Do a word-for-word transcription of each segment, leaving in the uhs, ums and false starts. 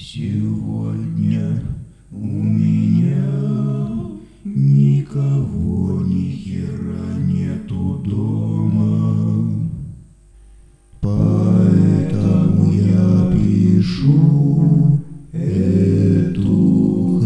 Сегодня у меня никого ни хера нету дома, поэтому я пишу эту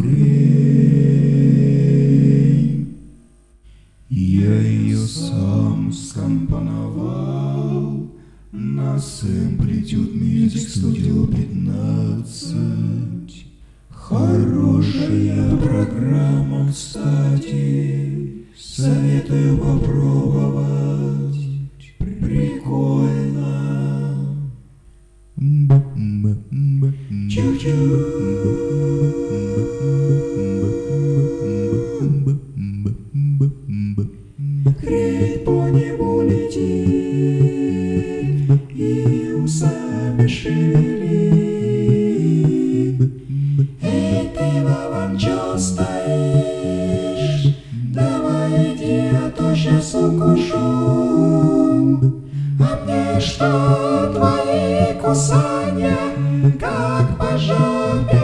хрень. Я ее сам скомпоновал на Samplitude Music Studio пятнадцать. Хорошая программа, кстати, советую попробовать. Прикольно. Чу-чу. Хрень по небу летит и усами шевелит. Эй, ты, Вован, чё стоишь? Давай иди, а то щас укушу. А мне что твои кусания, как по жопе